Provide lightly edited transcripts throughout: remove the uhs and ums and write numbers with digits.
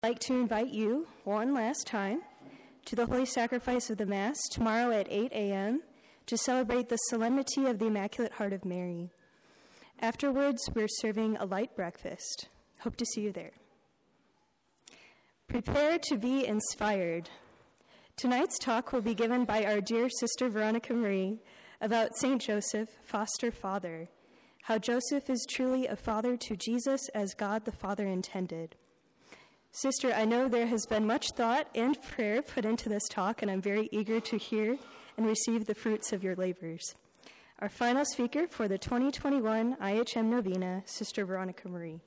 I'd like to invite you one last time to the Holy Sacrifice of the Mass tomorrow at 8 a.m. to celebrate the Solemnity of the Immaculate Heart of Mary. Afterwards, we're serving a light breakfast. Hope to see you there. Prepare to be inspired. Tonight's talk will be given by our dear Sister Veronica Marie about St. Joseph, foster father, how Joseph is truly a father to Jesus as God the Father intended. Sister, I know there has been much thought and prayer put into this talk, and I'm very eager to hear and receive the fruits of your labors. Our final speaker for the 2021 IHM Novena, Sister Veronica Marie.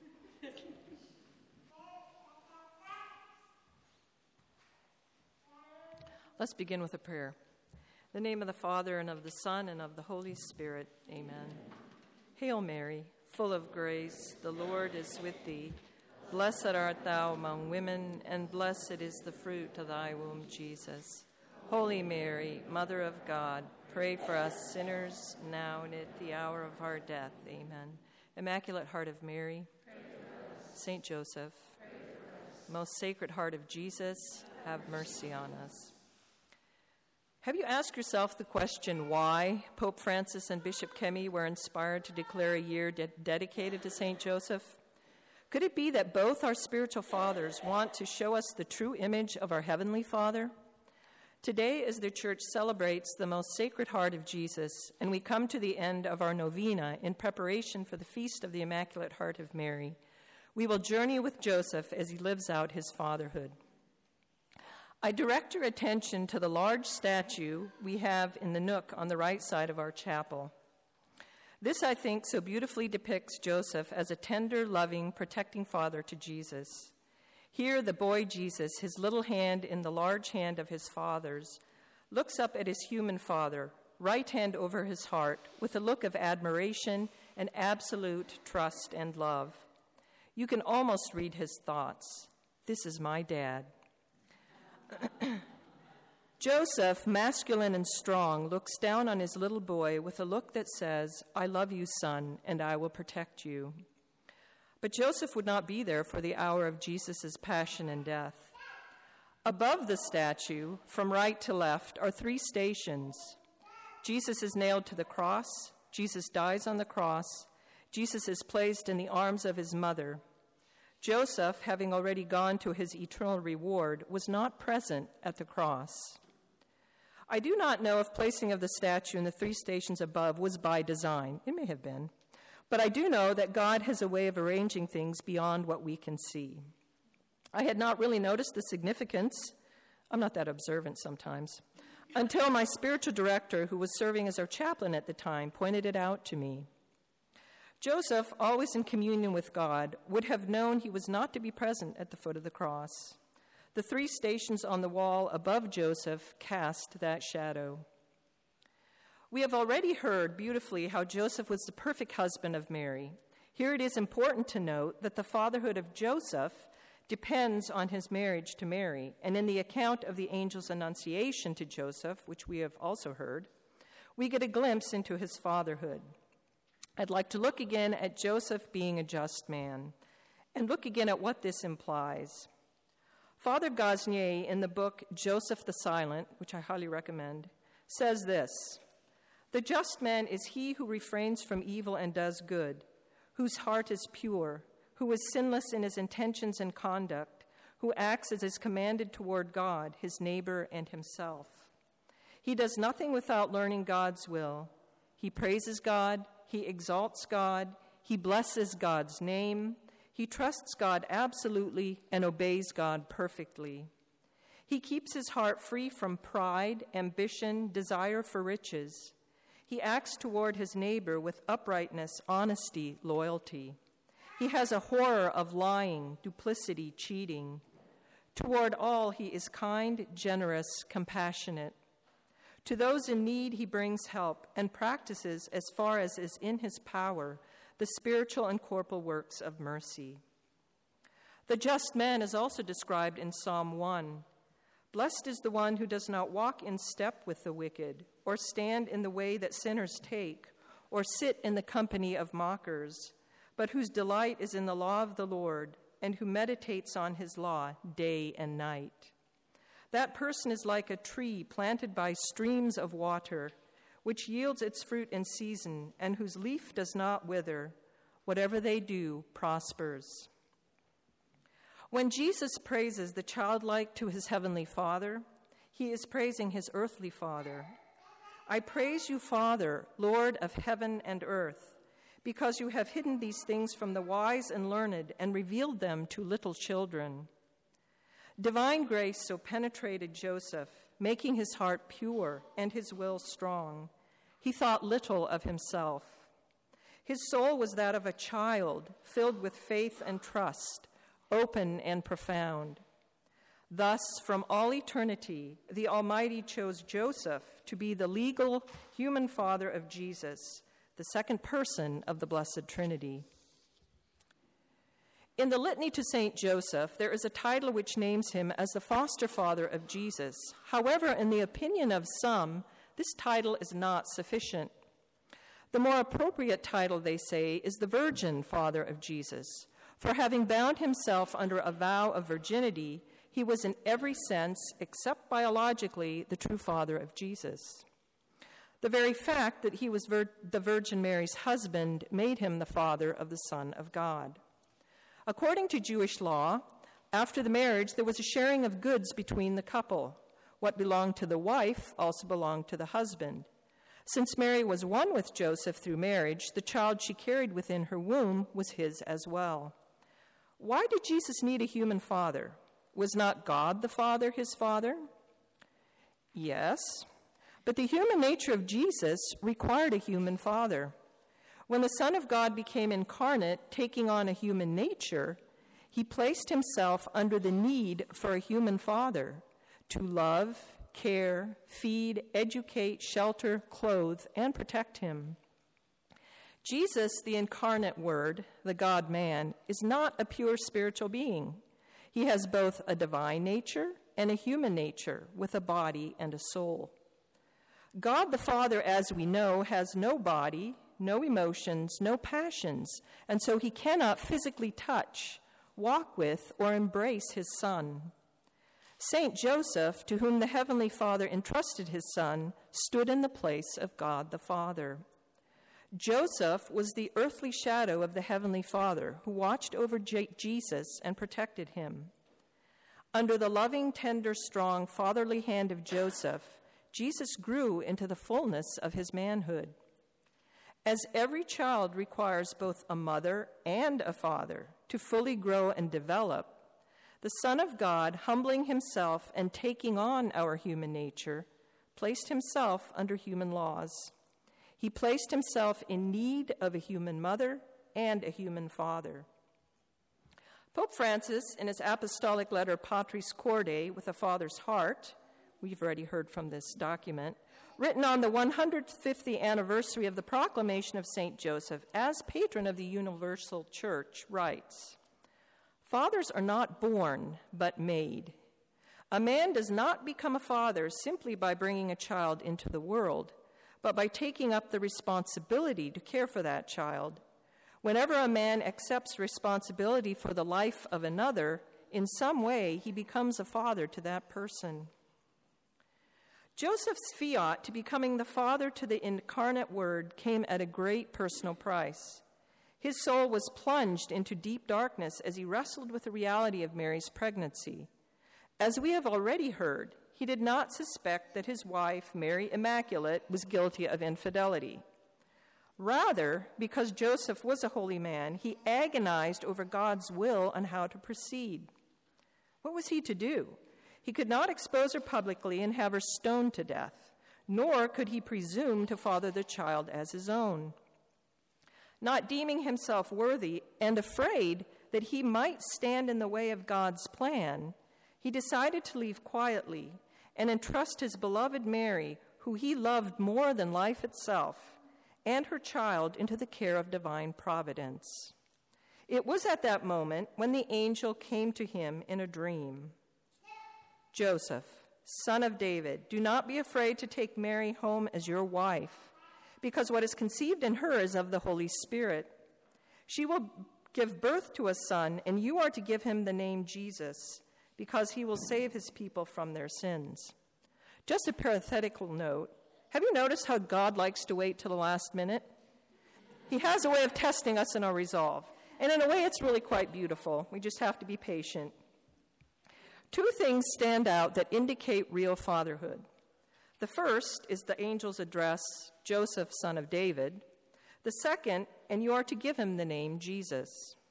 Let's begin with a prayer. In the name of the Father, and of the Son, and of the Holy Spirit, amen. Hail Mary, full of grace, the Lord is with thee. Blessed art thou among women, and blessed is the fruit of thy womb, Jesus. Holy Mary, Mother of God, pray for us sinners, now and at the hour of our death. Amen. Immaculate Heart of Mary, Saint Joseph, Most Sacred Heart of Jesus, have mercy on us. Have you asked yourself the question why Pope Francis and Bishop Kemi were inspired to declare a year dedicated to Saint Joseph? Could it be that both our spiritual fathers want to show us the true image of our Heavenly Father? Today, as the Church celebrates the Most Sacred Heart of Jesus, and we come to the end of our novena in preparation for the Feast of the Immaculate Heart of Mary, we will journey with Joseph as he lives out his fatherhood. I direct your attention to the large statue we have in the nook on the right side of our chapel. This, I think, so beautifully depicts Joseph as a tender, loving, protecting father to Jesus. Here, the boy Jesus, his little hand in the large hand of his father's, looks up at his human father, right hand over his heart, with a look of admiration and absolute trust and love. You can almost read his thoughts. This is my dad. Joseph, masculine and strong, looks down on his little boy with a look that says, "I love you, son, and I will protect you." But Joseph would not be there for the hour of Jesus' passion and death. Above the statue, from right to left, are three stations. Jesus is nailed to the cross. Jesus dies on the cross. Jesus is placed in the arms of his mother. Joseph, having already gone to his eternal reward, was not present at the cross. I do not know if placing of the statue in the three stations above was by design. It may have been. But I do know that God has a way of arranging things beyond what we can see. I had not really noticed the significance. I'm not that observant sometimes. Until my spiritual director, who was serving as our chaplain at the time, pointed it out to me. Joseph, always in communion with God, would have known he was not to be present at the foot of the cross. The three stations on the wall above Joseph cast that shadow. We have already heard beautifully how Joseph was the perfect husband of Mary. Here it is important to note that the fatherhood of Joseph depends on his marriage to Mary, and in the account of the angel's annunciation to Joseph, which we have also heard, we get a glimpse into his fatherhood. I'd like to look again at Joseph being a just man, and look again at what this implies. Father Gaznier, in the book Joseph the Silent, which I highly recommend, says this: "The just man is he who refrains from evil and does good, whose heart is pure, who is sinless in his intentions and conduct, who acts as is commanded toward God, his neighbor, and himself. He does nothing without learning God's will. He praises God, he exalts God, he blesses God's name, he trusts God absolutely and obeys God perfectly. He keeps his heart free from pride, ambition, desire for riches. He acts toward his neighbor with uprightness, honesty, loyalty. He has a horror of lying, duplicity, cheating. Toward all, he is kind, generous, compassionate. To those in need, he brings help and practices, as far as is in his power, the spiritual and corporal works of mercy." The just man is also described in Psalm 1. "Blessed is the one who does not walk in step with the wicked, or stand in the way that sinners take, or sit in the company of mockers, but whose delight is in the law of the Lord, and who meditates on his law day and night. That person is like a tree planted by streams of water, which yields its fruit in season, and whose leaf does not wither. Whatever they do prospers. When Jesus praises the childlike to his heavenly Father, he is praising his earthly Father. I praise you, Father, Lord of heaven and earth, because you have hidden these things from the wise and learned and revealed them to little children. Divine grace so penetrated Joseph, making his heart pure and his will strong. He thought little of himself. His soul was that of a child, filled with faith and trust, open and profound. Thus, from all eternity, the Almighty chose Joseph to be the legal human father of Jesus, the second person of the Blessed Trinity. In the Litany to Saint Joseph, there is a title which names him as the foster father of Jesus. However, in the opinion of some, this title is not sufficient. The more appropriate title, they say, is the virgin father of Jesus. For having bound himself under a vow of virginity, he was in every sense, except biologically, the true father of Jesus. The very fact that he was the Virgin Mary's husband made him the father of the Son of God. According to Jewish law, after the marriage, there was a sharing of goods between the couple. What belonged to the wife also belonged to the husband. Since Mary was one with Joseph through marriage, the child she carried within her womb was his as well. Why did Jesus need a human father? Was not God the Father his father? Yes, but the human nature of Jesus required a human father. When the Son of God became incarnate, taking on a human nature, he placed himself under the need for a human father to love, care, feed, educate, shelter, clothe, and protect him. Jesus, the incarnate Word, the God-man, is not a pure spiritual being. He has both a divine nature and a human nature with a body and a soul. God the Father, as we know, has no body, no emotions, no passions, and so he cannot physically touch, walk with, or embrace his Son. Saint Joseph, to whom the Heavenly Father entrusted his Son, stood in the place of God the Father. Joseph was the earthly shadow of the Heavenly Father who watched over Jesus and protected him. Under the loving, tender, strong, fatherly hand of Joseph, Jesus grew into the fullness of his manhood. As every child requires both a mother and a father to fully grow and develop, the Son of God, humbling himself and taking on our human nature, placed himself under human laws. He placed himself in need of a human mother and a human father. Pope Francis, in his apostolic letter Patris Corde, with a father's heart, we've already heard from this document, written on the 150th anniversary of the proclamation of St. Joseph as patron of the Universal Church, writes, "Fathers are not born, but made. A man does not become a father simply by bringing a child into the world, but by taking up the responsibility to care for that child. Whenever a man accepts responsibility for the life of another, in some way he becomes a father to that person." Joseph's fiat to becoming the father to the incarnate Word came at a great personal price. His soul was plunged into deep darkness as he wrestled with the reality of Mary's pregnancy. As we have already heard, he did not suspect that his wife, Mary Immaculate, was guilty of infidelity. Rather, because Joseph was a holy man, he agonized over God's will on how to proceed. What was he to do? He could not expose her publicly and have her stoned to death, nor could he presume to father the child as his own. Not deeming himself worthy and afraid that he might stand in the way of God's plan, he decided to leave quietly and entrust his beloved Mary, who he loved more than life itself, and her child into the care of divine providence. It was at that moment when the angel came to him in a dream. "Joseph, son of David, do not be afraid to take Mary home as your wife, because what is conceived in her is of the Holy Spirit. She will give birth to a son, and you are to give him the name Jesus, because he will save his people from their sins. Just a parenthetical note. Have you noticed how God likes to wait till the last minute? He has a way of testing us in our resolve. And in a way, it's really quite beautiful. We just have to be patient. Two things stand out that indicate real fatherhood. The first is the angel's address, Joseph, son of David. The second, and you are to give him the name Jesus.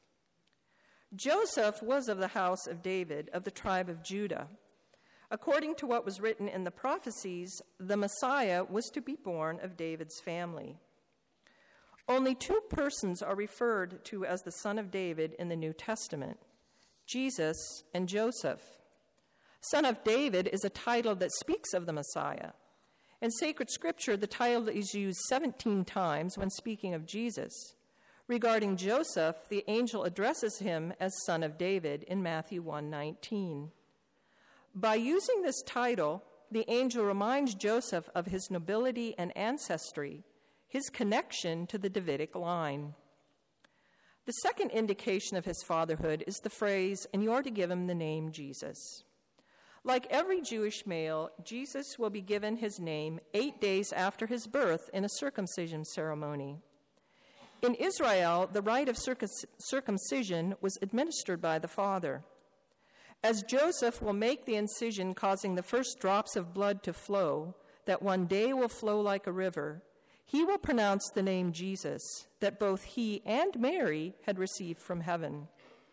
Joseph was of the house of David, of the tribe of Judah. According to what was written in the prophecies, the Messiah was to be born of David's family. Only two persons are referred to as the son of David in the New Testament, Jesus and Joseph. Son of David is a title that speaks of the Messiah. In sacred scripture, the title is used 17 times when speaking of Jesus. Regarding Joseph, the angel addresses him as son of David in Matthew 1:19. By using this title, the angel reminds Joseph of his nobility and ancestry, his connection to the Davidic line. The second indication of his fatherhood is the phrase, and you are to give him the name Jesus. Like every Jewish male, Jesus will be given his name 8 days after his birth in a circumcision ceremony. In Israel, the rite of circumcision was administered by the father. As Joseph will make the incision causing the first drops of blood to flow, that one day will flow like a river, he will pronounce the name Jesus, that both he and Mary had received from heaven.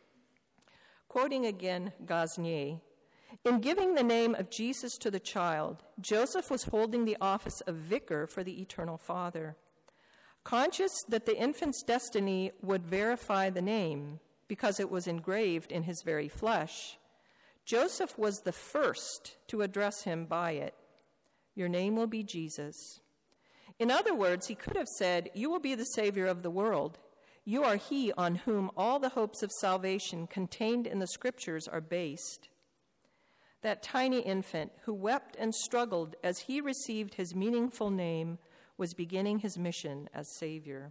Quoting again Gaznier, in giving the name of Jesus to the child, Joseph was holding the office of vicar for the eternal Father. Conscious that the infant's destiny would verify the name because it was engraved in his very flesh, Joseph was the first to address him by it. Your name will be Jesus. In other words, he could have said, you will be the Savior of the world. You are he on whom all the hopes of salvation contained in the scriptures are based. That tiny infant who wept and struggled as he received his meaningful name was beginning his mission as Savior.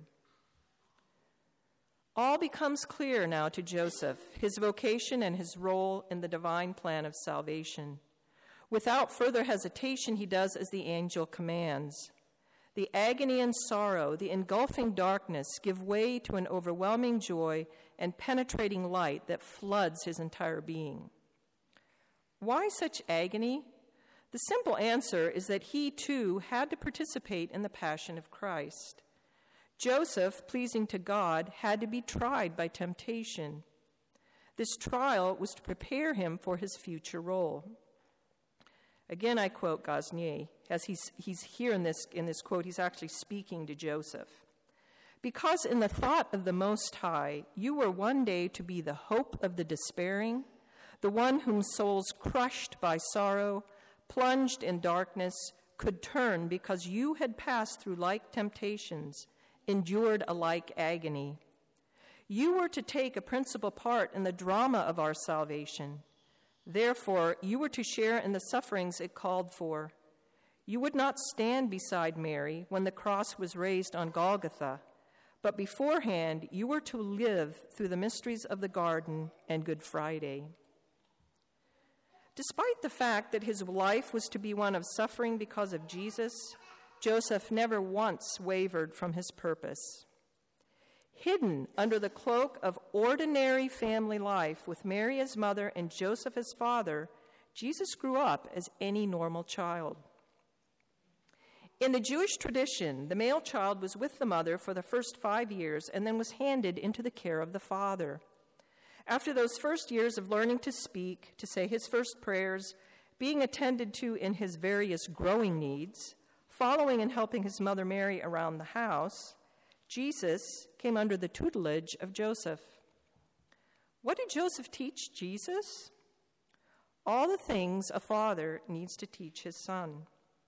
All becomes clear now to Joseph, his vocation and his role in the divine plan of salvation. Without further hesitation, he does as the angel commands. The agony and sorrow, the engulfing darkness give way to an overwhelming joy and penetrating light that floods his entire being. Why such agony? The simple answer is that he, too, had to participate in the passion of Christ. Joseph, pleasing to God, had to be tried by temptation. This trial was to prepare him for his future role. Again, I quote Gaznier, as he's here in this quote, he's actually speaking to Joseph. Because in the thought of the Most High, you were one day to be the hope of the despairing, the one whom souls crushed by sorrow, plunged in darkness, could turn because you had passed through like temptations, endured a like agony. You were to take a principal part in the drama of our salvation. Therefore, you were to share in the sufferings it called for. You would not stand beside Mary when the cross was raised on Golgotha, but beforehand you were to live through the mysteries of the garden and Good Friday. Despite the fact that his life was to be one of suffering because of Jesus, Joseph never once wavered from his purpose. Hidden under the cloak of ordinary family life with Mary as mother and Joseph as father, Jesus grew up as any normal child. In the Jewish tradition, the male child was with the mother for the first 5 years and then was handed into the care of the father. After those first years of learning to speak, to say his first prayers, being attended to in his various growing needs, following and helping his mother Mary around the house, Jesus came under the tutelage of Joseph. What did Joseph teach Jesus? All the things a father needs to teach his son.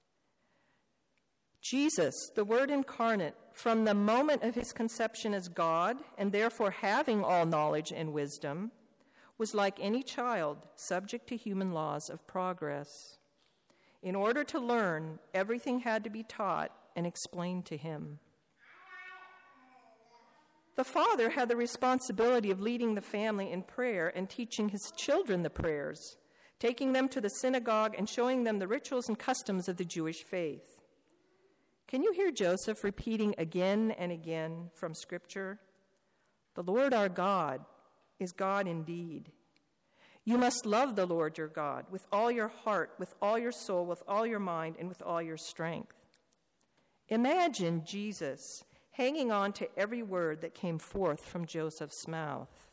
Jesus, the Word incarnate, from the moment of his conception as God, and therefore having all knowledge and wisdom, was like any child, subject to human laws of progress. In order to learn, everything had to be taught and explained to him. The father had the responsibility of leading the family in prayer and teaching his children the prayers, taking them to the synagogue and showing them the rituals and customs of the Jewish faith. Can you hear Joseph repeating again and again from Scripture? The Lord our God is God indeed. You must love the Lord your God with all your heart, with all your soul, with all your mind, and with all your strength. Imagine Jesus hanging on to every word that came forth from Joseph's mouth.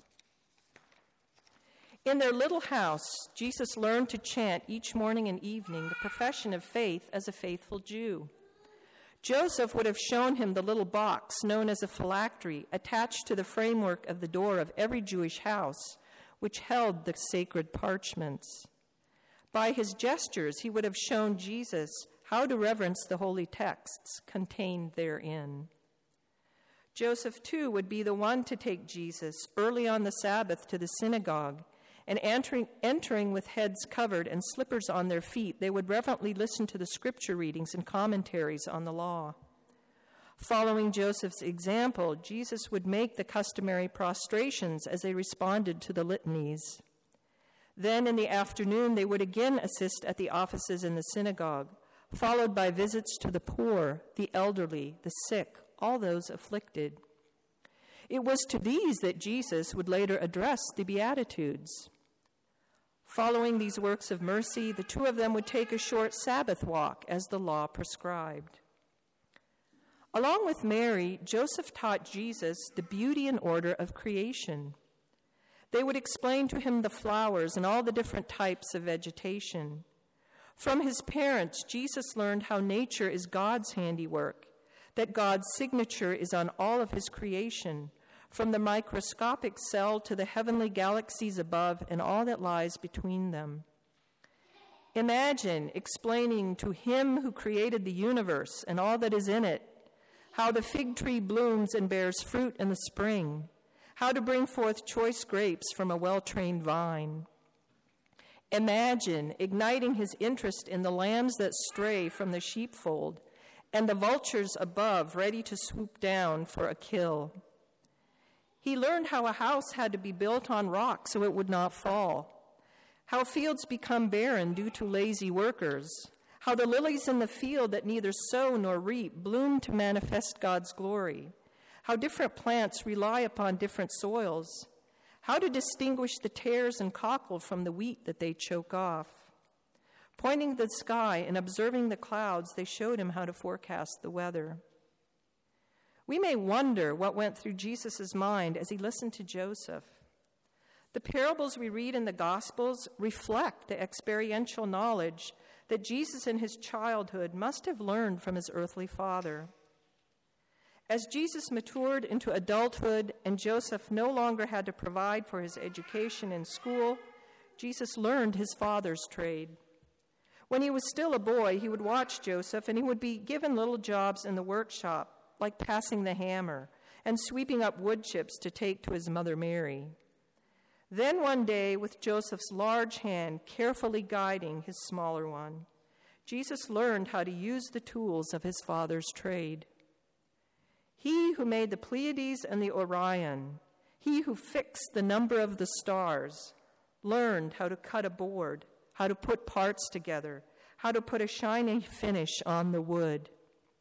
In their little house, Jesus learned to chant each morning and evening the profession of faith as a faithful Jew. Joseph would have shown him the little box known as a phylactery attached to the framework of the door of every Jewish house, which held the sacred parchments. By his gestures, he would have shown Jesus how to reverence the holy texts contained therein. Joseph, too, would be the one to take Jesus early on the Sabbath to the synagogue, and entering with heads covered and slippers on their feet, they would reverently listen to the scripture readings and commentaries on the law. Following Joseph's example, Jesus would make the customary prostrations as they responded to the litanies. Then in the afternoon, they would again assist at the offices in the synagogue, followed by visits to the poor, the elderly, the sick, all those afflicted. It was to these that Jesus would later address the Beatitudes. Following these works of mercy, the two of them would take a short Sabbath walk as the law prescribed. Along with Mary, Joseph taught Jesus the beauty and order of creation. They would explain to him the flowers and all the different types of vegetation. From his parents, Jesus learned how nature is God's handiwork, that God's signature is on all of his creation, from the microscopic cell to the heavenly galaxies above and all that lies between them. Imagine explaining to him who created the universe and all that is in it, how the fig tree blooms and bears fruit in the spring, how to bring forth choice grapes from a well-trained vine. Imagine igniting his interest in the lambs that stray from the sheepfold and the vultures above ready to swoop down for a kill. He learned how a house had to be built on rock so it would not fall, how fields become barren due to lazy workers, how the lilies in the field that neither sow nor reap bloom to manifest God's glory, how different plants rely upon different soils, how to distinguish the tares and cockle from the wheat that they choke off. Pointing to the sky and observing the clouds, they showed him how to forecast the weather. We may wonder what went through Jesus' mind as he listened to Joseph. The parables we read in the Gospels reflect the experiential knowledge that Jesus in his childhood must have learned from his earthly father. As Jesus matured into adulthood and Joseph no longer had to provide for his education in school, Jesus learned his father's trade. When he was still a boy, he would watch Joseph and he would be given little jobs in the workshop, like passing the hammer and sweeping up wood chips to take to his mother Mary. Then one day, with Joseph's large hand carefully guiding his smaller one, Jesus learned how to use the tools of his father's trade. He who made the Pleiades and the Orion, he who fixed the number of the stars, learned how to cut a board, how to put parts together, how to put a shiny finish on the wood.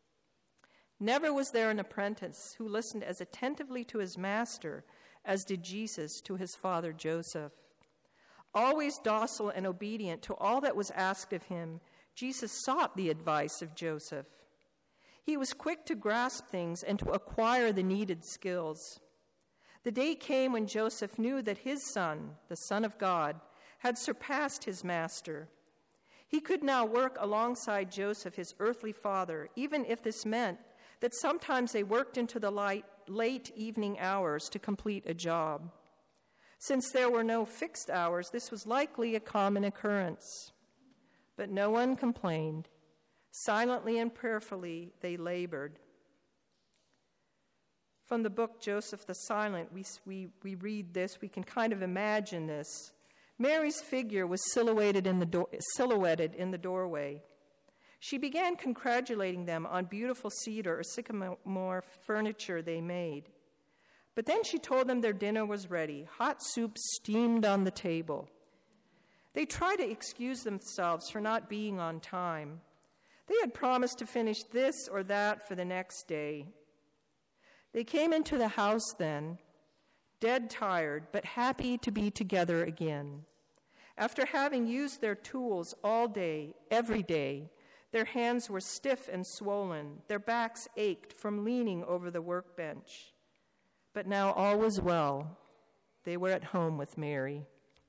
Never was there an apprentice who listened as attentively to his master as did Jesus to his father Joseph. Always docile and obedient to all that was asked of him, Jesus sought the advice of Joseph. He was quick to grasp things and to acquire the needed skills. The day came when Joseph knew that his son, the Son of God, had surpassed his master. He could now work alongside Joseph, his earthly father, even if this meant that sometimes they worked into the late evening hours to complete a job. Since there were no fixed hours, this was likely a common occurrence. But no one complained. Silently and prayerfully, they labored. From the book Joseph the Silent, we read this. We can kind of imagine this. Mary's figure was silhouetted in the doorway. She began congratulating them on beautiful cedar or sycamore furniture they made. But then she told them their dinner was ready. Hot soup steamed on the table. They tried to excuse themselves for not being on time. They had promised to finish this or that for the next day. They came into the house then, dead tired, but happy to be together again. After having used their tools all day, every day, their hands were stiff and swollen. Their backs ached from leaning over the workbench. But now all was well. They were at home with Mary.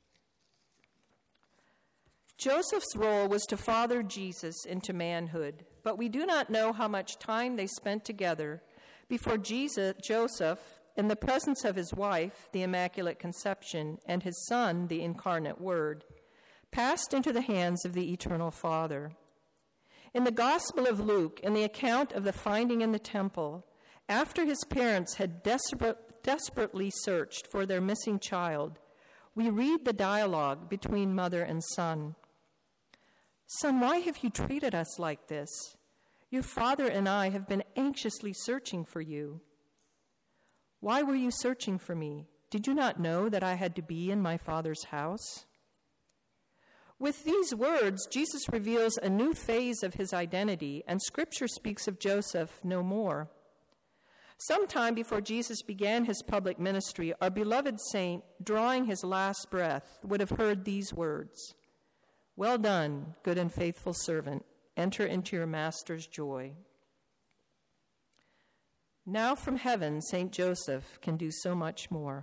Joseph's role was to father Jesus into manhood, but we do not know how much time they spent together before Joseph, in the presence of his wife, the Immaculate Conception, and his son, the Incarnate Word, passed into the hands of the Eternal Father. In the Gospel of Luke, in the account of the finding in the temple, after his parents had desperately searched for their missing child, we read the dialogue between mother and son. "Son, why have you treated us like this? Your father and I have been anxiously searching for you." "Why were you searching for me? Did you not know that I had to be in my Father's house?" With these words, Jesus reveals a new phase of his identity, and Scripture speaks of Joseph no more. Sometime before Jesus began his public ministry, our beloved saint, drawing his last breath, would have heard these words, "Well done, good and faithful servant. Enter into your master's joy." Now from heaven, St. Joseph can do so much more.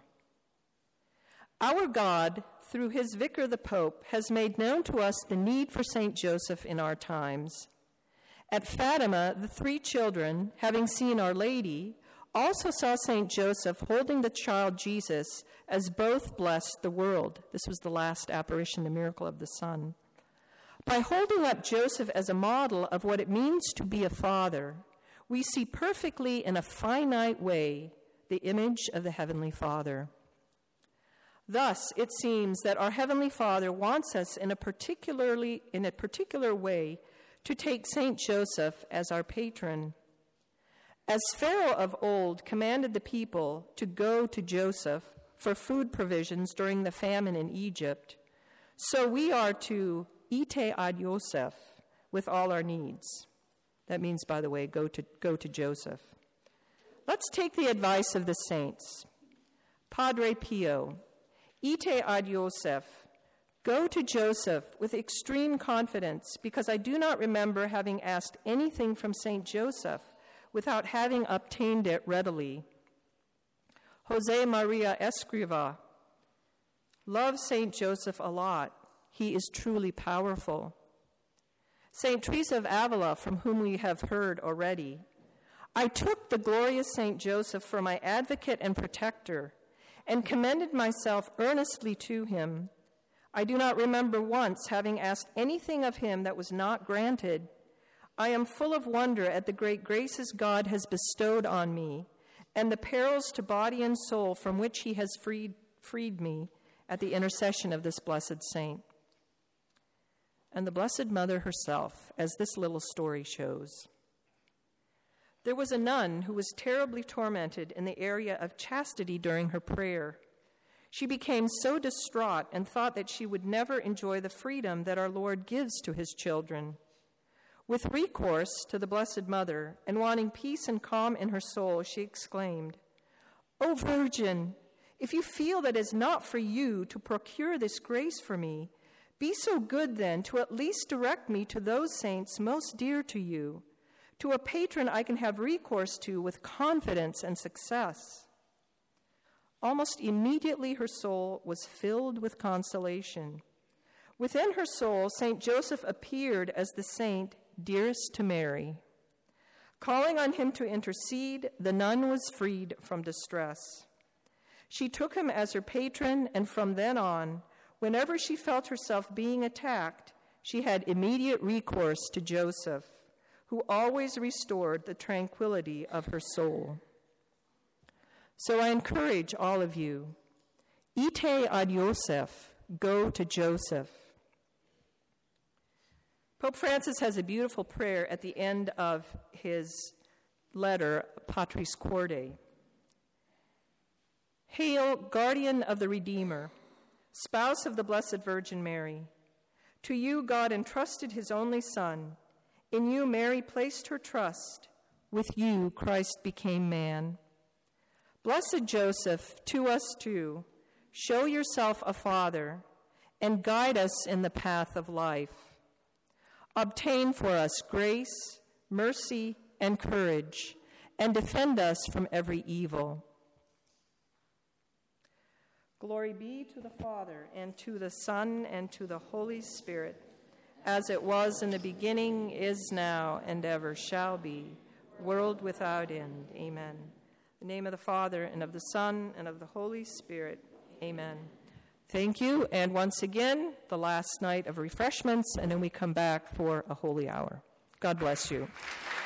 Our God, through his vicar the Pope, has made known to us the need for St. Joseph in our times. At Fatima, the three children, having seen Our Lady, also saw St. Joseph holding the child Jesus as both blessed the world. This was the last apparition, the miracle of the Sun. By holding up Joseph as a model of what it means to be a father, we see perfectly in a finite way the image of the Heavenly Father. Thus, it seems that our Heavenly Father wants us in a particular way to take St. Joseph as our patron. As Pharaoh of old commanded the people to go to Joseph for food provisions during the famine in Egypt, so we are to ite ad Yosef with all our needs. That means, by the way, go to Joseph. Let's take the advice of the saints. Padre Pio, ite ad Yosef, go to Joseph with extreme confidence, because I do not remember having asked anything from St. Joseph without having obtained it readily. Jose Maria Escriva, love St. Joseph a lot. He is truly powerful. St. Teresa of Avila, from whom we have heard already. I took the glorious St. Joseph for my advocate and protector, and commended myself earnestly to him. I do not remember once having asked anything of him that was not granted. I am full of wonder at the great graces God has bestowed on me, and the perils to body and soul from which he has freed me at the intercession of this blessed saint. And the Blessed Mother herself, as this little story shows. There was a nun who was terribly tormented in the area of chastity during her prayer. She became so distraught and thought that she would never enjoy the freedom that our Lord gives to his children. With recourse to the Blessed Mother and wanting peace and calm in her soul, she exclaimed, "O Virgin, if you feel that it is not for you to procure this grace for me, be so good then to at least direct me to those saints most dear to you, to a patron I can have recourse to with confidence and success." Almost immediately her soul was filled with consolation. Within her soul, St. Joseph appeared as the saint dearest to Mary. Calling on him to intercede, the nun was freed from distress. She took him as her patron, and from then on, whenever she felt herself being attacked, she had immediate recourse to Joseph, who always restored the tranquility of her soul. So I encourage all of you, ite ad Yosef, go to Joseph. Pope Francis has a beautiful prayer at the end of his letter, Patris Corde. Hail, guardian of the Redeemer, spouse of the Blessed Virgin Mary. To you God entrusted his only Son. In you Mary placed her trust. With you Christ became man. Blessed Joseph, to us too, show yourself a father and guide us in the path of life. Obtain for us grace, mercy, and courage, and defend us from every evil. Glory be to the Father, and to the Son, and to the Holy Spirit, as it was in the beginning, is now, and ever shall be, world without end. Amen. In the name of the Father, and of the Son, and of the Holy Spirit. Amen. Thank you, and once again, the last night of refreshments, and then we come back for a holy hour. God bless you.